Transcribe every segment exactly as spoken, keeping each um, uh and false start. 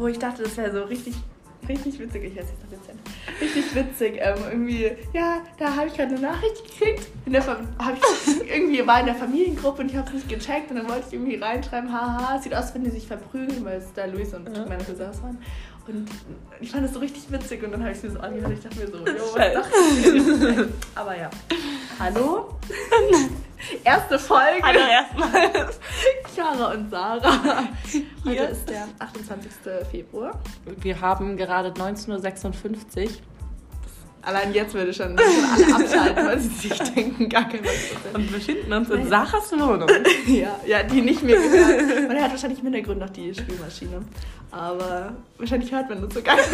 wo ich dachte, das wäre so richtig, richtig witzig. Ich weiß nicht, das jetzt richtig witzig. Ähm, irgendwie, ja, da habe ich gerade eine Nachricht gekriegt. In der Fam- hab ich irgendwie war in der Familiengruppe und ich habe es nicht gecheckt und dann wollte ich irgendwie reinschreiben, haha, sieht aus, wenn die sich verprügeln, weil es da Luis und ja. meine Cousins waren. Und ich fand das so richtig witzig und dann habe ich es mir so angehört und ich dachte mir so, jo, was dachte ich? Aber ja. Hallo? Erste Folge. Hallo erstmal. Chiara und Sarah. Heute Hier ist der achtundzwanzigster Februar. Wir haben gerade neunzehn Uhr sechsundfünfzig. Allein jetzt würde schon, schon alle abschalten, weil sie sich denken, gar kein was. Und wir befinden uns in Sarahs Wohnung. Ja, ja, die nicht mehr gehört. Man hört wahrscheinlich im Hintergrund noch die Spülmaschine. Aber wahrscheinlich hört man das so gar nicht.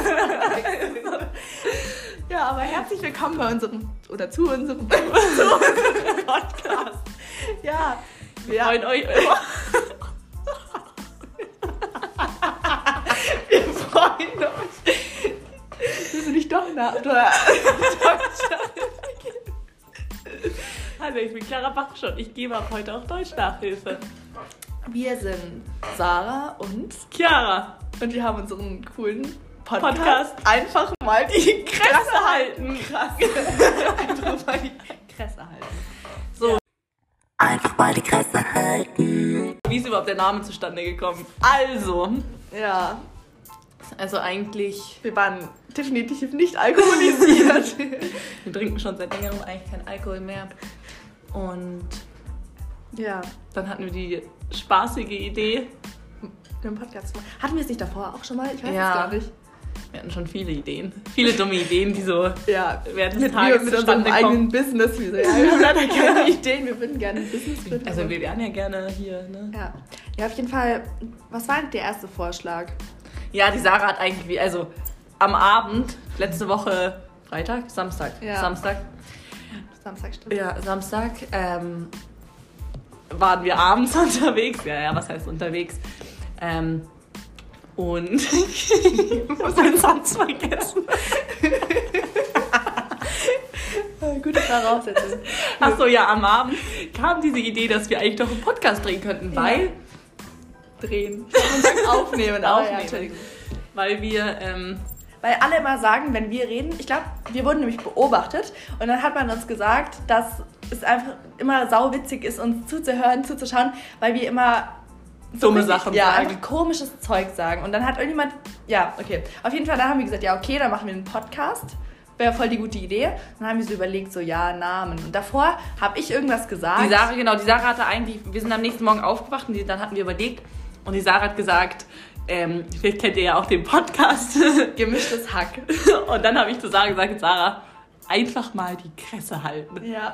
Ja, aber herzlich willkommen bei unserem, oder zu unserem, zu unserem Podcast. Ja, wir freuen euch immer. Wir freuen uns. Willst du nicht doch nach Deutschland? Hallo, ich bin Clara Bachschott. Ich gebe ab heute auch Deutsch-Nachhilfe. Wir sind Sarah und Chiara. Und wir haben unseren coolen Podcast. Podcast. Einfach mal die Kresse Kresse halten. Krass. Einfach mal die Kresse halten. So. Ja. Einfach mal die Kresse halten. Wie ist überhaupt der Name zustande gekommen? Also. Ja. Also eigentlich. Wir waren definitiv nicht alkoholisiert. Wir trinken schon seit längerem eigentlich keinen Alkohol mehr. Und ja, dann hatten wir die spaßige Idee, einen Podcast zu machen. Hatten wir es nicht davor auch schon mal? Ich weiß ja. es gar nicht. Wir hatten schon viele Ideen. Viele dumme Ideen, die so ja. während des mit Tages wir, mit unserem zustande eigenen kommen. Business. Wie so, ja, wir haben leider keine Ideen, wir würden gerne ein Business gründen. Also wir wären ja gerne hier, ne? Ja. Ja, auf jeden Fall. Was war denn der erste Vorschlag? Ja, die Sarah hat eigentlich, also am Abend, letzte Woche, Freitag, Samstag, ja. Samstag. Samstag, stimmt. Ja, Samstag, ähm, waren wir abends unterwegs. Ja, ja, was heißt unterwegs? Ähm, und ich muss den Satz vergessen. Gute Voraussetzung. Achso, ja, am Abend kam diese Idee, dass wir eigentlich doch einen Podcast drehen könnten, ja. weil... Drehen. Ich sagen aufnehmen. Aufnehmen. Ja, weil wir... Ähm, Weil alle immer sagen, wenn wir reden, ich glaube, wir wurden nämlich beobachtet und dann hat man uns gesagt, dass es einfach immer sauwitzig ist, uns zuzuhören, zuzuschauen, weil wir immer so dumme richtig, Sachen ja, sagen. einfach komisches Zeug sagen. Und dann hat irgendjemand, ja, okay, auf jeden Fall, dann haben wir gesagt, ja, okay, dann machen wir einen Podcast. Wäre voll die gute Idee. Dann haben wir so überlegt, so, ja, Namen. Und davor habe ich irgendwas gesagt. Die Sarah, genau, die Sarah hatte eigentlich, wir sind am nächsten Morgen aufgewacht und die, dann hatten wir überlegt und die Sarah hat gesagt, Ähm, vielleicht kennt ihr ja auch den Podcast. Gemischtes Hack. Und dann habe ich zu Sarah gesagt, Sarah, einfach mal die Kresse halten. Ja.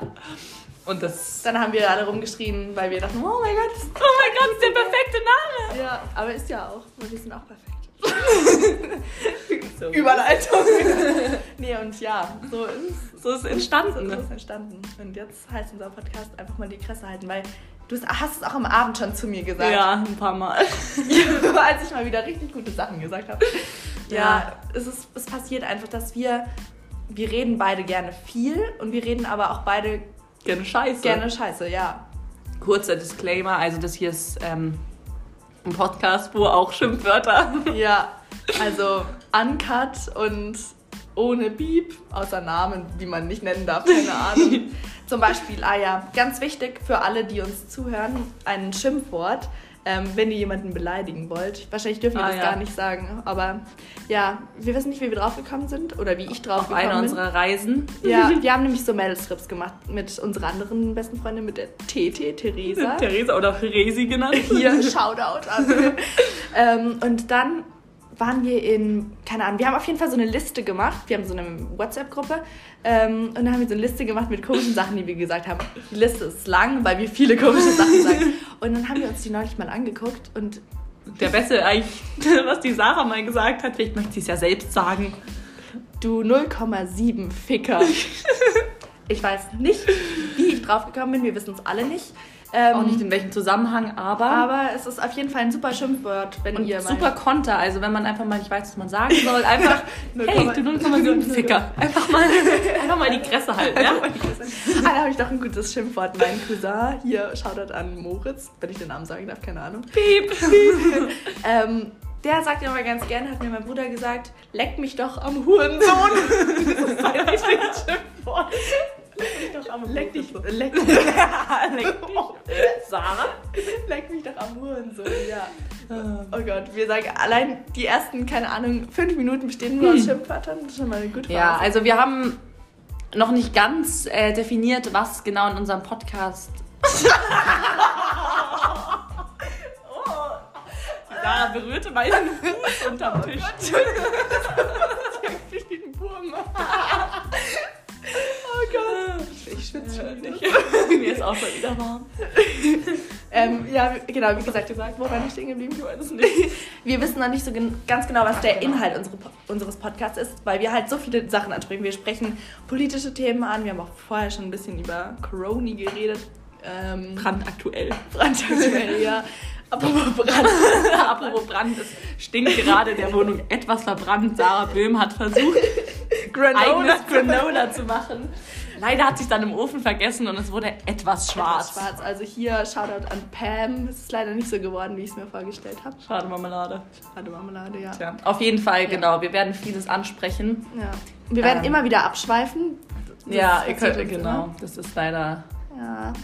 Und das... Dann haben wir alle rumgeschrien, weil wir dachten, oh mein Gott. Das ist oh mein Gott, das ist der perfekte Name. Ja, aber ist ja auch, weil wir sind auch perfekt. So. Überleitung. Nee, und ja, so ist So ist es entstanden. So ist es entstanden. Und jetzt heißt unser Podcast einfach mal die Kresse halten, weil du hast es auch am Abend schon zu mir gesagt. Ja, ein paar Mal. Ja, als ich mal wieder richtig gute Sachen gesagt habe. Ja, Ja. es, ist, es passiert einfach, dass wir, wir reden beide gerne viel und wir reden aber auch beide Gerne Scheiße. gerne Scheiße, ja. Kurzer Disclaimer, also das hier ist ähm, ein Podcast, wo auch Schimpfwörter... Ja, also uncut und ohne Beep, außer Namen, die man nicht nennen darf, keine Ahnung. Zum Beispiel, ah ja, ganz wichtig für alle, die uns zuhören, ein Schimpfwort, ähm, wenn ihr jemanden beleidigen wollt. Wahrscheinlich dürfen wir Ah, das ja. gar nicht sagen, aber ja, wir wissen nicht, wie wir draufgekommen sind oder wie ich Auf draufgekommen einer bin. unserer Reisen. Ja, wir haben nämlich so Mädelstrips gemacht mit unserer anderen besten Freundin, mit der Tete, Theresa. Theresa oder Resi genannt. Hier, Shoutout an. ähm, und dann waren wir in, keine Ahnung, wir haben auf jeden Fall so eine Liste gemacht. Wir haben so eine WhatsApp-Gruppe. Ähm, und dann haben wir so eine Liste gemacht mit komischen Sachen, die wir gesagt haben. Die Liste ist lang, weil wir viele komische Sachen sagen. Und dann haben wir uns die neulich mal angeguckt und... Der Beste eigentlich, was die Sarah mal gesagt hat, vielleicht möchte sie es ja selbst sagen. Du null Komma sieben Ficker. Ich weiß nicht, wie ich draufgekommen bin. Wir wissen es alle nicht. Ähm, Auch nicht in welchem Zusammenhang, aber... aber es ist auf jeden Fall ein super Schimpfwort, wenn Und ihr mal... super Konter, also wenn man einfach mal nicht weiß, was man sagen soll, einfach, null hey, du null Komma sieben Ficker. Einfach mal, einfach mal die Kresse halten, ja? Ah, da habe ich doch ein gutes Schimpfwort. Mein Cousin, hier, Shoutout an Moritz, wenn ich den Namen sagen darf, keine Ahnung. Piep. ähm, der sagt immer ganz gerne, hat mir mein Bruder gesagt, leck mich doch am Hurensohn. Das ist sein richtiges Schimpfwort. Leck mich doch am Leck dich, leck, leck dich. Sarah? Leck mich doch am Hurensohn, ja. Oh Gott, wir sagen allein die ersten, keine Ahnung, fünf Minuten bestehen nur aus Schimpfwörtern. Das ist schon mal eine gute Phase. Ja, also wir haben noch nicht ganz äh, definiert, was genau in unserem Podcast... Sarah berührte meinen Fuß unterm Tisch. Oh Gott. Wie ein Wurm. Oh Gott. Ich schwitze schon wieder. Mir ist auch schon wieder warm. ähm, ja, genau, wie gesagt, gesagt, wo war ich stehen geblieben? Ich weiß es nicht. Wir wissen noch nicht so gen- ganz genau, was der Inhalt unsere, unseres Podcasts ist, weil wir halt so viele Sachen ansprechen. Wir sprechen politische Themen an. Wir haben auch vorher schon ein bisschen über Corona geredet. Ähm, Brandaktuell. Brandaktuell, ja. Apropos Brand. Apropos Brand, es stinkt gerade in der Wohnung etwas verbrannt. Sarah Böhm hat versucht, Granola, eigenes Granola zu machen. Leider hat sich dann im Ofen vergessen und es wurde etwas schwarz. Etwas schwarz. Also hier Shoutout an Pam. Es ist leider nicht so geworden, wie ich es mir vorgestellt habe. Schade Marmelade. Schade Marmelade, ja. Tja, auf jeden Fall, genau. Wir werden vieles ansprechen. Ja. Wir werden Ähm. immer wieder abschweifen. Das ja, ist ihr könnt, passiert uns genau. immer. Das ist leider... Ja.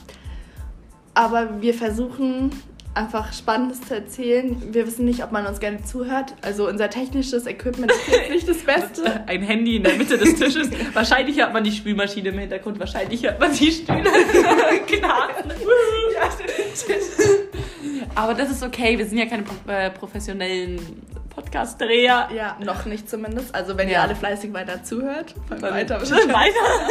Aber wir versuchen einfach Spannendes zu erzählen. Wir wissen nicht, ob man uns gerne zuhört. Also unser technisches Equipment ist jetzt nicht das Beste. Ein Handy in der Mitte des Tisches. Wahrscheinlich hört man die Spülmaschine im Hintergrund. Wahrscheinlich hört man die Stühle knarzen. Ja, Aber das ist okay. Wir sind ja keine äh, professionellen Podcast-Dreher. ja, noch nicht zumindest. Also wenn ihr Ja. alle fleißig weiter zuhört, dann Dann weiter. weiter.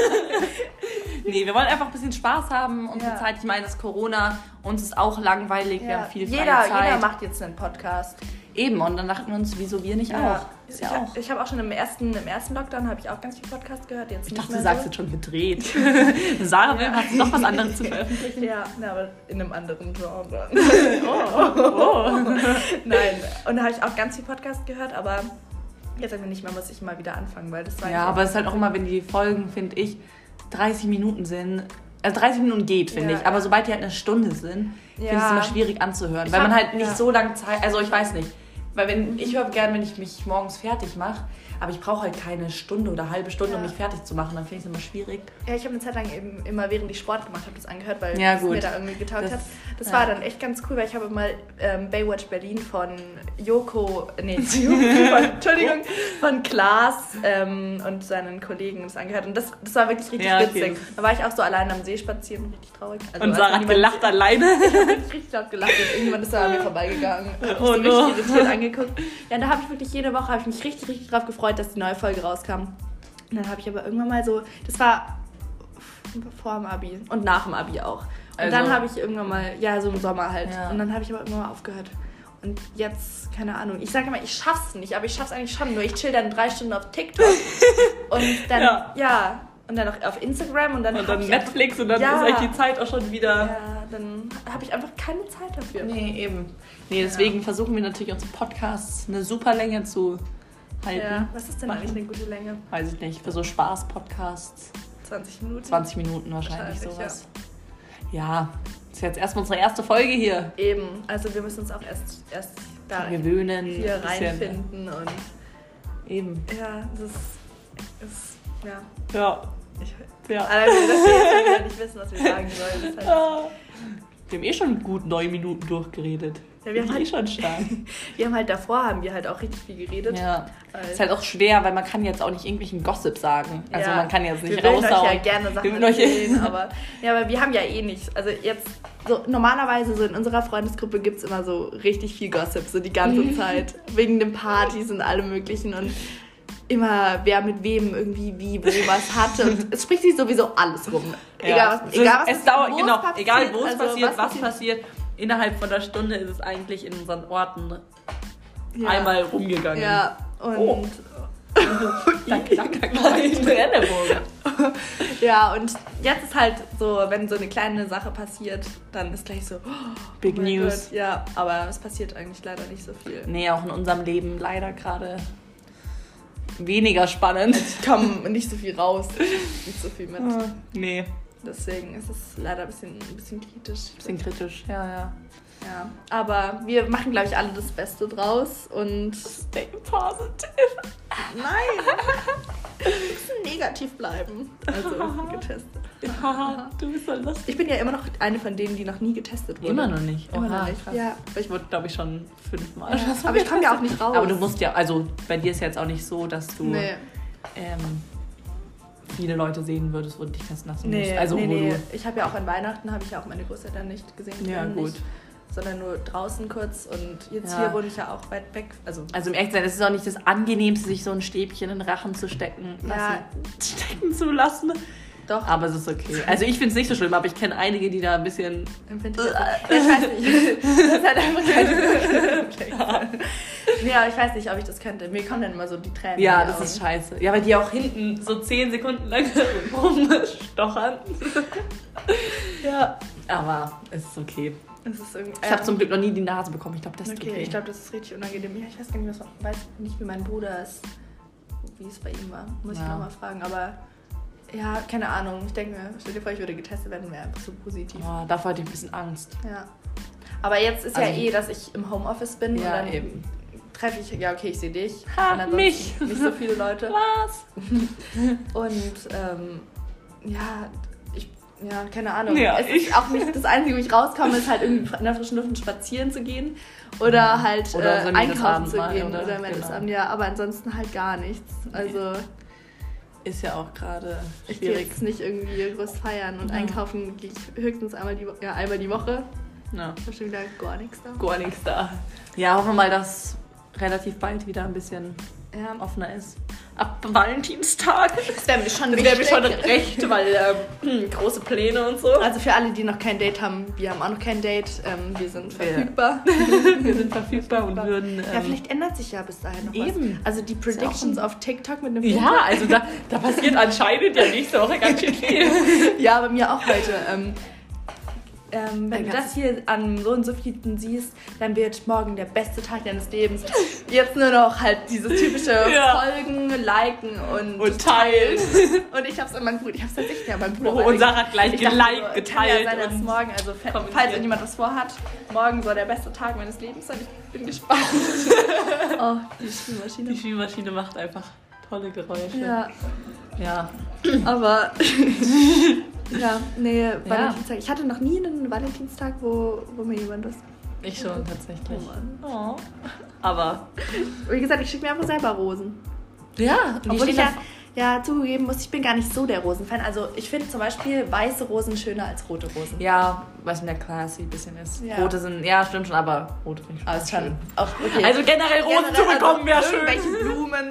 Nee, wir wollen einfach ein bisschen Spaß haben. Unsere Ja. Zeit, ich meine, das ist Corona. Uns ist auch langweilig. Wir Ja. haben viel freie Jeder, Zeit. jeder macht jetzt einen Podcast. Eben. Und dann dachten wir uns, wieso wir nicht auch? Ist ja ich auch. hab- ich habe auch schon im ersten, im ersten Lockdown habe ich auch ganz viel Podcast gehört. Jetzt Ich nicht dachte, mehr du sagst so. jetzt schon gedreht. Sarah Böhm hat noch was anderes zu veröffentlichen. Ja, na, aber in einem anderen Genre. Oh, oh. Nein. Und da habe ich auch ganz viel Podcast gehört, aber jetzt irgendwie nicht mehr, muss ich mal wieder anfangen, weil das war Ja, aber es ist halt auch immer, wenn die Folgen, finde ich, dreißig Minuten sind. Also dreißig Minuten geht, finde Ja, ich. Aber ja. sobald die halt eine Stunde sind, finde ich es Ja. immer schwierig anzuhören. Ich weil man hab- halt nicht ja. so lange Zeit. Also ich weiß nicht. Weil wenn ich höre gern, wenn ich mich morgens fertig mache, aber ich brauche halt keine Stunde oder halbe Stunde, um Ja. mich fertig zu machen. Dann finde ich es immer schwierig. Ja, ich habe eine Zeit lang eben immer, während ich Sport gemacht habe, das angehört, weil Ja, es gut. mir da irgendwie getaugt Das- hat. Das ja. war dann echt ganz cool, weil ich habe mal ähm, Baywatch Berlin von Joko, nee, Joko, von, Entschuldigung, von Klaas ähm, und seinen Kollegen das angehört. Und das, das war wirklich richtig Ja, okay. witzig. Da war ich auch so allein am See spazieren, richtig traurig. Also, Und als Sarah hat niemand- gelacht alleine. Ich habe richtig laut gelacht und irgendjemand ist da an mir vorbeigegangen. Ich habe Oh mich so no. richtig irritiert angeguckt. Ja, und da habe ich wirklich jede Woche habe ich mich richtig, richtig drauf gefreut, dass die neue Folge rauskam. Und dann habe ich aber irgendwann mal so, das war vor dem Abi und nach dem Abi auch. Und Also- dann habe ich irgendwann mal, ja, so im Sommer halt. Ja. Und dann habe ich aber irgendwann mal aufgehört. Und jetzt, keine Ahnung, ich sage immer, ich schaff's nicht, aber ich schaff's eigentlich schon. Nur ich chill dann drei Stunden auf TikTok und dann, Ja. ja, und dann auch auf Instagram und dann, Und hab dann ich Netflix und dann Ja. ist eigentlich die Zeit auch schon wieder... Einfach, ja, dann habe ich einfach keine Zeit dafür. Nee, eben. Nee, deswegen versuchen wir natürlich unsere Podcasts eine super Länge zu halten. Ja, was ist denn Machen. eigentlich eine gute Länge? Weiß ich nicht, für so Spaß-Podcasts. zwanzig Minuten? zwanzig Minuten wahrscheinlich, Wahrscheinlich, sowas. Ja. ist jetzt erstmal unsere erste Folge hier. Eben, also wir müssen uns auch erst, erst da Gewöhnen. hier ein bisschen. reinfinden und Eben. ja, das ist, ist ja. Ja. Ich, ja. allein, dass wir jetzt wieder nicht wissen, was wir sagen sollen. Das heißt, Ah. Wir haben eh schon gut neun Minuten durchgeredet. Ja, wir haben eh halt- schon stark. wir haben halt davor haben wir halt auch richtig viel geredet. Ja. Weil- Ist halt auch schwer, weil man kann jetzt auch nicht irgendwelchen Gossip sagen. Also Ja, man kann jetzt nicht wir wollen raushauen. euch ja gerne Sachen Wir wollen euch- erzählen, aber, ja, aber wir haben ja eh nichts. Also jetzt, so normalerweise so in unserer Freundesgruppe gibt es immer so richtig viel Gossip, so die ganze Mhm. Zeit. Wegen den Partys und allem möglichen und immer wer mit wem irgendwie wie, wo was hatte. Und es spricht sich sowieso alles rum. Ja. Egal was, Es egal was es dauert, wo es genau, passiert, egal wo es also passiert, was passiert. Innerhalb von einer Stunde ist es eigentlich in unseren Orten Ja. einmal rumgegangen. Ja, und Oh. Danke, danke, danke. Brennebogen. ja, und jetzt ist halt so, wenn so eine kleine Sache passiert, dann ist gleich so oh Big mein News. Gott. Ja, aber es passiert eigentlich leider nicht so viel. Nee, auch in unserem Leben leider gerade weniger spannend. Es kam nicht so viel raus, nicht so viel mit. Nee, Deswegen ist es leider ein bisschen, ein bisschen kritisch. bisschen kritisch, ja, ja. Ja, aber wir machen, glaube ich, alle das Beste draus und... Stay positive. Nein! Wir müssen negativ bleiben. Also, getestet. Du bist so lustig. Ich bin ja immer noch eine von denen, die noch nie getestet wurde. Immer noch nicht. Immer Oha, noch nicht. krass. Ja. Ich wurde, glaube ich, schon fünfmal. Ja, aber ich komme ja auch nicht raus. Aber du musst ja, also bei dir ist ja jetzt auch nicht so, dass du Nee, ähm, viele Leute sehen würdest, wo du dich testen lassen nee, musst. Also, nee, wo nee. du, Ich habe ja auch an Weihnachten, habe ich ja auch meine Großeltern nicht gesehen. Ja, Nicht, gut. sondern nur draußen kurz und jetzt Ja. hier wohne ich ja auch weit weg. Also, also im Echtsein, es ist auch nicht das Angenehmste, sich so ein Stäbchen in den Rachen zu stecken, Ja. lassen, stecken zu lassen. doch, Aber es ist okay. Also ich finde es nicht so schlimm, aber ich kenne einige, die da ein bisschen... empfinde ich das. Ich weiß nicht. Das ist halt einfach keine Nee, aber ich weiß nicht, ob ich das könnte. Mir kommen dann immer so die Tränen. Ja, in die das ist Augen. scheiße. Ja, weil die auch hinten so zehn Sekunden lang rumstochern. Ja, aber es ist okay. Das ist irgendwie, Ich habe zum Glück noch nie die Nase bekommen. Ich glaube, das ist Okay, okay. ich glaube, das ist richtig unangenehm. Ja, ich weiß gar nicht, was, weiß nicht, wie mein Bruder ist, wie es bei ihm war. Muss ich Ja. nochmal fragen. Aber ja, keine Ahnung. Ich denke mir, stell dir vor, ich würde getestet werden, wäre einfach so positiv. Oh, davor hatte ich ein bisschen Angst. Ja. Aber jetzt ist Also- ja eh, dass ich im Homeoffice bin Ja, und dann eben. treffe ich, ja okay, ich sehe dich. Ha, und ansonsten mich. nicht so viele Leute. Was? Und ähm, ja, ich, ja, keine Ahnung. Ja, es ich- ist auch nicht das Einzige, wo ich rauskomme, ist halt irgendwie in der frischen Luft spazieren zu gehen oder halt Oder äh, so ein einkaufen Mittagsabend zu mal, gehen oder? oder Mittagsabend, ja, aber ansonsten halt gar nichts. Also Ist ja auch gerade ich gehe schwierig. jetzt nicht irgendwie groß feiern und Ja. einkaufen gehe ich höchstens einmal die, Wo- ja, einmal die Woche. Ja. Ich habe schon wieder gar nichts da. Gar nichts da. Ja, hoffen wir mal, dass relativ bald wieder ein bisschen Ja. offener ist. Ab Valentinstag. Das wäre mir schon Das wäre mir wichtig. schon recht, weil ähm, große Pläne und so. Also für alle, die noch kein Date haben, wir haben auch noch kein Date. Ähm, wir sind Ja. verfügbar. Wir sind verfügbar und würden... Ähm, Ja, vielleicht ändert sich ja bis dahin noch Eben. was. Also die ja Predictions auch auf TikTok mit einem ja, also da, da passiert anscheinend ja nächste Woche ganz schön viel. Ja, bei mir auch heute. Ähm, ähm, wenn Ein du ganz- das hier an so und so vielen siehst, dann wird morgen der beste Tag deines Lebens. Jetzt nur noch halt dieses typische Ja. Folgen, liken und, Und teilen. Und ich hab's an meinen Bruder, ich hab's tatsächlich an meinen Bruder. Oh, und Sarah hat gleich Ich dachte geliked, so, geteilt Kann ja sein, dass und morgen, also fe- kommentiert. falls irgendjemand was vorhat, morgen soll der beste Tag meines Lebens sein. Ich bin gespannt. Oh, die Spülmaschine. Die Spülmaschine macht einfach tolle Geräusche. Ja, Ja. aber ja, nee, Valentinstag. Ich hatte noch nie einen Valentinstag, wo, wo mir jemand das... Ich schon tatsächlich. Oh Oh. Mann. Aber... Wie gesagt, ich schicke mir einfach selber Rosen. Ja, die Obwohl ich stehen ja, ja zugeben muss, ich bin gar nicht so der Rosenfan. Also ich finde zum Beispiel weiße Rosen schöner als rote Rosen. Ja, was mit der classy ein bisschen ist. Ja. Rote sind, ja, stimmt schon, aber rote finde ich schon. Aber ist schon auch okay. Also generell Rosen Generell, zu bekommen wäre also schön. Irgendwelche Blumen.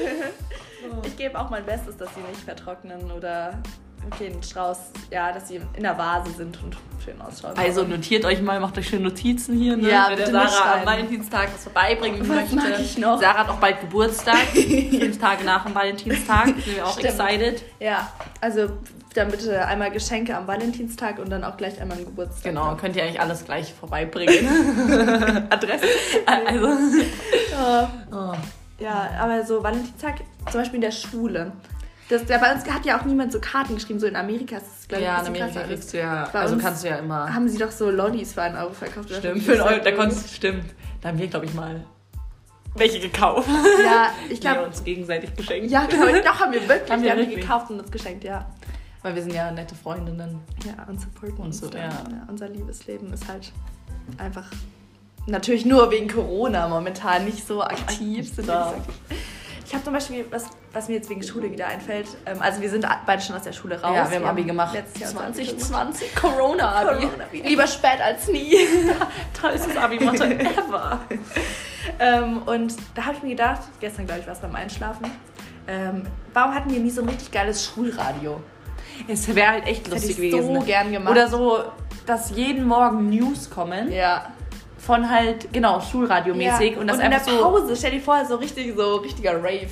Ich gebe auch mein Bestes, dass sie nicht vertrocknen oder okay, ein Strauß, ja, dass sie in der Vase sind und schön ausschauen. Also Aber notiert euch mal, macht euch schön Notizen hier, ne? Ja, Wenn der bitte Sarah mitschreiben. am Valentinstag was vorbeibringen Was möchte. mag ich noch? Sarah hat auch bald Geburtstag. Fünf Tage nach dem Valentinstag. Sind wir auch Stimmt. excited. ja, also dann bitte einmal Geschenke am Valentinstag und dann auch gleich einmal am Geburtstag. Genau, könnt ihr eigentlich alles gleich vorbeibringen. Adresse. Also. Ja. Oh. Ja, aber so Valentinstag, zum Beispiel in der Schule. Das, ja, bei uns hat ja auch niemand so Karten geschrieben, so in Amerika ist es, glaube ich, Ja, ein in bisschen Amerika krasser. kriegst du ja, Bei also uns kannst du ja immer. Haben sie doch so Lollis für einen Euro verkauft. oder Stimmt, so. für einen Euro, da konntest stimmt. Da haben wir, glaube ich, mal welche gekauft. Ja, ich Die wir glaube, uns gegenseitig geschenkt. ja, genau, doch haben wir wirklich, Haben wir wir haben die wirklich? gekauft und uns geschenkt, ja. Weil wir sind ja nette Freundinnen. Ja, und supporten Und uns so, dann. ja. Ja, unser Liebesleben ist halt einfach, natürlich nur wegen Corona momentan nicht so aktiv. Sind wir So. nicht so aktiv. Ich habe zum Beispiel, was, was mir jetzt wegen Schule wieder einfällt, ähm, also wir sind beide schon aus der Schule raus. Ja, wir haben Abi gemacht. Letztes Jahr unser Abi zwanzig gemacht. zwanzig Corona-Abi. Corona-Abi. Lieber spät als nie. Tollstes Abi-Motto ever. ähm, und da habe ich mir gedacht, gestern glaube ich war es beim Einschlafen, ähm, warum hatten wir nie so ein richtig geiles Schulradio? Es wäre halt echt Das hätte lustig ich so gewesen. gern gemacht. Oder so, dass jeden Morgen News kommen. Ja. Von halt, genau, Schulradiomäßig. Ja. Und das in der einfach so... Pause, stell dir vor, so richtig, so richtiger Rave.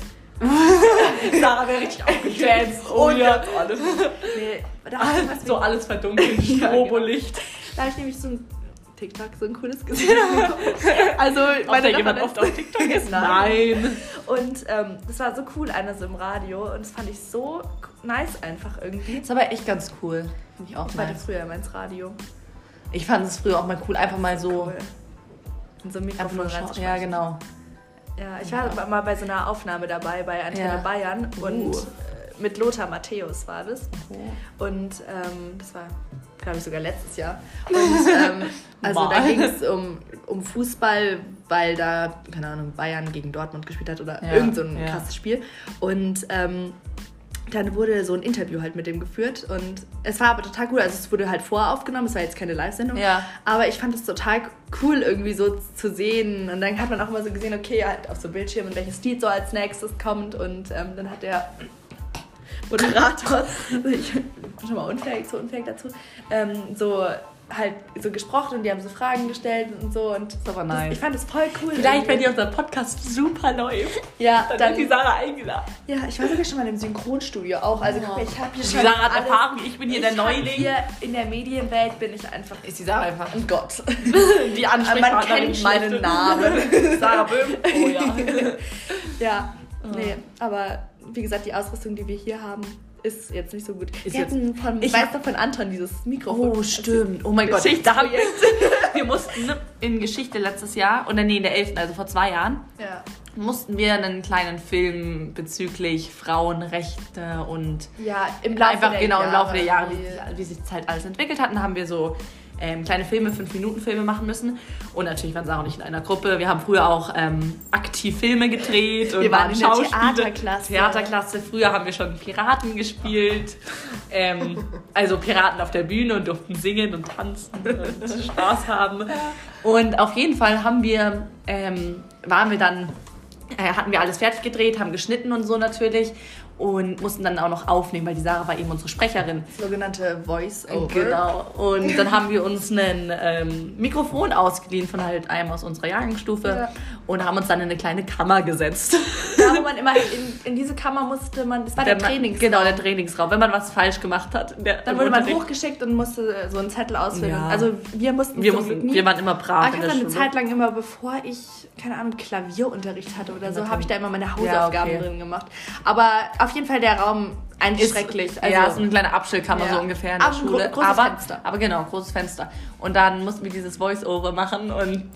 Sarah wäre richtig aufgedanced. Oh Und ja, jetzt alles. Nee, da habe ich, was So alles verdunkelt, Ja, Strobolicht. da hab ich nämlich so ein TikTok, so ein cooles gesehen. Also, Ob da meine jemand Referenz- oft auf TikTok ist? Nein. Nein. Und ähm, das war so cool, einer so im Radio. Und das fand ich so nice einfach irgendwie. Ist aber echt ganz cool. Finde ich auch Ich wollte nice. früher immer ins Radio. Ich fand es früher auch mal cool, einfach mal so... Cool. In so ein Einfach Mikrofon nur schauen. reinzusprechen. Ja, genau. Ja, ich war mal bei so einer Aufnahme dabei bei Antenne Ja. Bayern und Uh. äh, mit Lothar Matthäus war das. Oh. Und ähm, das war, glaube ich, sogar letztes Jahr. Und ähm, also Mal. da ging es um, um Fußball, weil da, keine Ahnung, Bayern gegen Dortmund gespielt hat oder Ja, irgend so ein ja. krasses Spiel. Und ähm, dann wurde so ein Interview halt mit dem geführt und es war aber total cool. Also es wurde halt voraufgenommen, es war jetzt keine Live-Sendung. Ja. Aber ich fand es total cool irgendwie so zu sehen. Und dann hat man auch immer so gesehen, okay, halt auf so Bildschirmen, welches Lied so als nächstes kommt. Und ähm, dann hat der Moderator, ich bin schon mal unfähig, so unfähig dazu, ähm, so halt so gesprochen und die haben so Fragen gestellt und so. Und Das ist aber das, nice. ich fand das voll cool. Vielleicht, wenn irgendwie. dir unser Podcast super läuft, ja, dann, dann, wird die Sarah eingeladen. ja, ich war sogar schon mal im Synchronstudio auch. Also guck mal, ich habe hier Die schon Sarah hat alles- Erfahrung, ich bin hier der ich hab Neuling. Hier in der Medienwelt bin ich einfach Ist die Sarah einfach ein Gott. die Man Ansprechpartnerin kennt meinen schlechthin. Namen. Sarah Böhm. Oh ja. Ja, nee, aber wie gesagt, die Ausrüstung, die wir hier haben, ist jetzt nicht so gut. Ist wir jetzt- hatten von, ich weißt hab- du, von Anton dieses Mikrofon. Oh, stimmt. Oh mein Gott. Da haben wir, wir mussten in Geschichte letztes Jahr, oder nee, in der elften, also vor zwei Jahren, Ja. mussten wir einen kleinen Film bezüglich Frauenrechte und Ja, im Laufe einfach der genau Jahre. im Laufe der Jahre, wie, sich- wie sich das halt alles entwickelt hat. Und haben wir so ähm, kleine Filme, fünf Minuten Filme machen müssen. Und natürlich waren Sarah und ich in einer Gruppe. Wir haben früher auch ähm, aktiv Filme gedreht und Wir waren in der Schauspieler. Theaterklasse. Theaterklasse. Früher haben wir schon Piraten gespielt. ähm, also Piraten auf der Bühne und durften singen und tanzen und Spaß haben. Und auf jeden Fall haben wir, ähm, waren wir dann, äh, hatten wir alles fertig gedreht, haben geschnitten und so natürlich. Und mussten dann auch noch aufnehmen, weil die Sarah war eben unsere Sprecherin. Sogenannte Voice-Over. Genau. Und dann haben wir uns ein ähm, Mikrofon ausgeliehen von halt einem aus unserer Jahrgangsstufe Ja. und haben uns dann in eine kleine Kammer gesetzt. Da, wo man immer in, in diese Kammer musste man, das war der, Der- Trainingsraum. Genau, der Trainingsraum. Wenn man was falsch gemacht hat. Der, Dann im wurde man Unterricht. hochgeschickt und musste so einen Zettel ausfüllen. Ja. Also wir mussten Wir, zum mussten, Glück nie. wir waren immer Aber brav ich in habe der dann eine Schule. Zeit lang immer, bevor ich, keine Ahnung, Klavierunterricht hatte oder so, Natürlich. habe ich da immer meine Ja, Hausaufgaben okay. drin gemacht. Aber auf jeden Fall der Raum eigentlich Ist, schrecklich. Also, ja, so eine kleine Abstellkammer Ja. so ungefähr in der Aber ein Schule. gro- großes aber, Fenster. aber genau, großes Fenster. Und dann mussten wir dieses Voice-Over machen und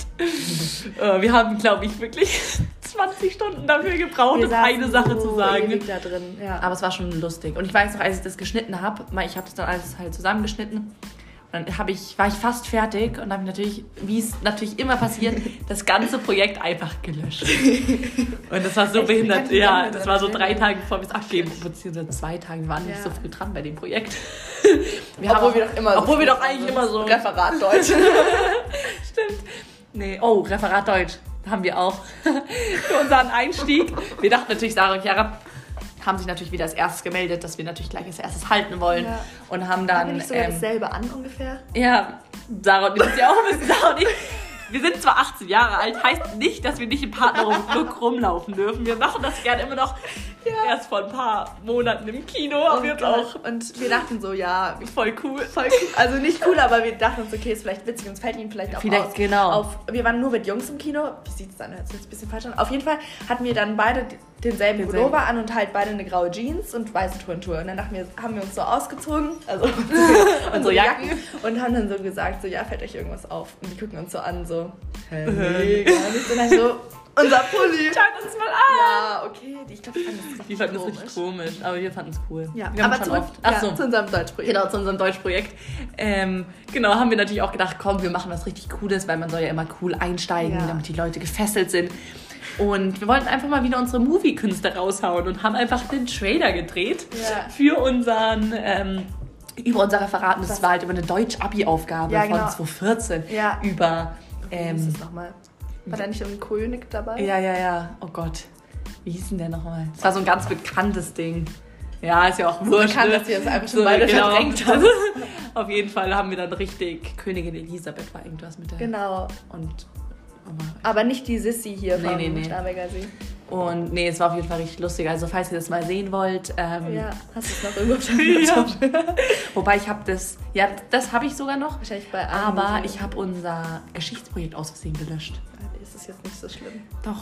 äh, wir haben, glaube ich, wirklich zwanzig Stunden dafür gebraucht, wir um eine saßen Sache so zu sagen. ewig da drin. Ja. Aber es war schon lustig. Und ich weiß noch, als ich das geschnitten habe, ich habe das dann alles halt zusammengeschnitten. Und dann hab ich, war ich fast fertig und habe natürlich, wie es natürlich immer passiert, das ganze Projekt einfach gelöscht. Und das war so Echt? behindert. Ich kann mich Ja, nicht das war so erinnern. drei Tage bevor wir es abgeben, beziehungsweise zwei Tage. Wir waren nicht Ja. so früh dran bei dem Projekt. Wir obwohl auch- wir doch immer obwohl so wir doch eigentlich immer so Referat Deutsch. Stimmt. Nee, oh, Referat Deutsch haben wir auch für unseren Einstieg. Wir dachten natürlich, Sarah und Chiara haben sich natürlich wieder als erstes gemeldet, dass wir natürlich gleich als erstes halten wollen. Ja. Und haben Haben dann... wir nicht sogar ähm, dasselbe an ungefähr? ja, Sarah und ich müssen ja auch wissen, Sarah und ich, wir sind zwar achtzehn Jahre alt, heißt nicht, dass wir nicht im Partnerlook rumlaufen dürfen. Wir machen das gerne immer noch erst vor ein paar Monaten im Kino, haben wir uns auch Und wir dachten so, ja, voll cool. voll cool. Also nicht cool, aber wir dachten uns, okay, ist vielleicht witzig, uns fällt ihnen vielleicht auch Vielleicht, auf. genau. Auf, wir waren nur mit Jungs im Kino. Wie sieht es dann? Hört sich jetzt ein bisschen falsch an. Auf jeden Fall hatten wir dann beide denselben Denselben. Pullover an und halt beide eine graue Jeans und weiße Turnschuhe. Und dann dachten wir, haben wir uns so ausgezogen, also unsere Jacken, und haben dann so gesagt, so, ja, fällt euch irgendwas auf? Und die gucken uns so an, so, hä, nee, gar nicht. Und dann so, unser Pulli. Schaut uns mal an. Ja, okay. Ich glaube, die fanden das richtig Die fanden das komisch. richtig komisch, aber wir fanden es cool. Ja, wir haben aber schon zurück oft. Ach so. ja, zu unserem Deutschprojekt. Genau, zu unserem Deutschprojekt. Ähm, genau, haben wir natürlich auch gedacht, komm, wir machen was richtig Cooles, weil man soll ja immer cool einsteigen, Ja. damit die Leute gefesselt sind. Und wir wollten einfach mal wieder unsere Movie-Künste raushauen und haben einfach den Trailer gedreht Ja. für unseren, ähm, über unser Referat. Und das Was? war halt über eine Deutsch-Abi-Aufgabe Ja, von genau. zwanzig vierzehn. Ja. Über, Wie hieß ähm, es nochmal? War da nicht so ein König dabei? ja, ja, ja, oh Gott. Wie hieß denn der nochmal? Das war so ein ganz bekanntes Ding. Ja, ist ja auch wurscht. bekannt, ne? dass wir das einfach schon beide genau. verdrängt haben. Auf jeden Fall haben wir dann richtig Königin Elisabeth war irgendwas mit der. Genau. Und, Aber nicht die Sissy hier Nee, vom nee, nee. Starnberger See. und nee, es war auf jeden Fall richtig lustig. Also falls ihr das mal sehen wollt. Ähm, Ja, hast du es noch irgendwo auf deinem ja. Laptop? Wobei ich habe das, ja, das habe ich sogar noch. Wahrscheinlich bei allen Aber Museen. ich habe unser Geschichtsprojekt aus Versehen gelöscht. Ist es jetzt nicht so schlimm. Doch.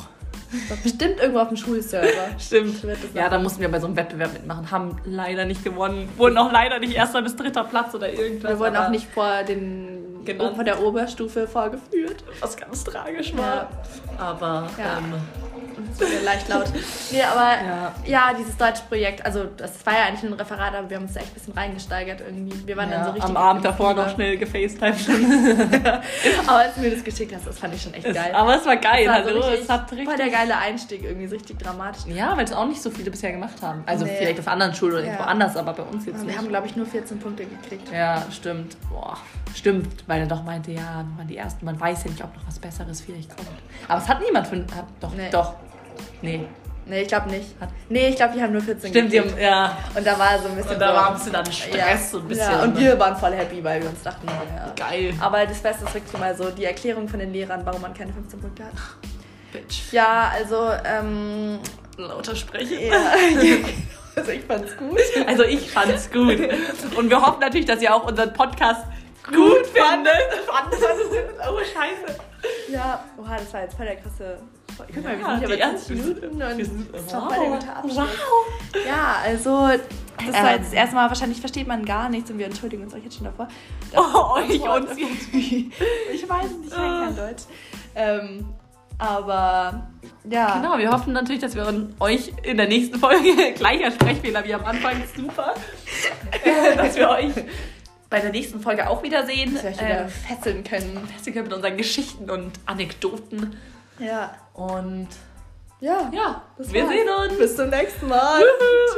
Das war bestimmt irgendwo auf dem Schulserver. Stimmt. Wird das Ja, noch- da mussten wir bei so einem Wettbewerb mitmachen. Haben leider nicht gewonnen. Wurden auch leider nicht erster bis dritter Platz oder irgendwas. Wir wurden aber auch nicht vor, den, Genannt. vor der Oberstufe vorgeführt. Was ganz tragisch war. Aber, Ja. ähm, Das wird mir leicht laut. Nee, aber Ja. ja. dieses deutsche Projekt, also das war ja eigentlich nur ein Referat, aber wir haben uns da echt ein bisschen reingesteigert irgendwie. Wir waren dann so ja, richtig... am Abend im davor Fieber. noch schnell gefacetimed. Aber als du mir das geschickt hast, das fand ich schon echt geil. Aber es war geil, Das war so hallo. richtig- Es hat richtig... Voll der geile Einstieg, irgendwie so richtig dramatisch. Ja, weil es auch nicht so viele bisher gemacht haben. Also Nee. vielleicht auf anderen Schulen oder Ja. irgendwo anders, aber bei uns jetzt Wir nicht. haben, glaube ich, nur vierzehn Punkte gekriegt. Ja, stimmt. Boah, stimmt, weil er doch meinte, ja, wir waren die Ersten, man weiß ja nicht, ob noch was Besseres vielleicht kommt. Aber es hat niemand von... Hat, doch, Nee. doch. Nee. Nee, ich glaube nicht. Hat- Nee, ich glaube, die haben nur vierzehn Stimmt, die gekriegt. haben... Ja. Und da war so ein bisschen Und da so, war ein bisschen dann Stress, so ein bisschen. Ja, und ne? wir waren voll happy, weil wir uns dachten, ja. Geil. Aber das Beste ist wirklich mal so die Erklärung von den Lehrern, warum man keine fünfzehn Punkte hat. Bitch. Ja, also, ähm, Lauter sprechen. ja. Also ich fand's gut. Also ich fand's gut. Und wir hoffen natürlich, dass ihr auch unseren Podcast gut findet. Fandet. Oh, scheiße. Ja, oha, das war jetzt voll der krasse... Guck mal, wir Ja, sind die hier bei ersten- zwanzig Minuten und wir sind- das war wow. voll der gute Abschluss. Wow. Ja, also, das war Ähm. jetzt das erste Mal, wahrscheinlich versteht man gar nichts und wir entschuldigen uns euch jetzt schon davor. Oh, euch Davor, uns jetzt. Ich weiß nicht, ich kann kein Deutsch. Ähm, aber, ja. Genau, wir hoffen natürlich, dass wir euch in der nächsten Folge, gleicher Sprechfehler wie am Anfang, super, äh, dass wir euch bei der nächsten Folge auch wiedersehen. Dass wir euch wieder Ähm, fesseln können. fesseln können mit unseren Geschichten und Anekdoten. Ja. Und Ja. ja, Das wir war's. sehen uns. Bis zum nächsten Mal. Tschüss.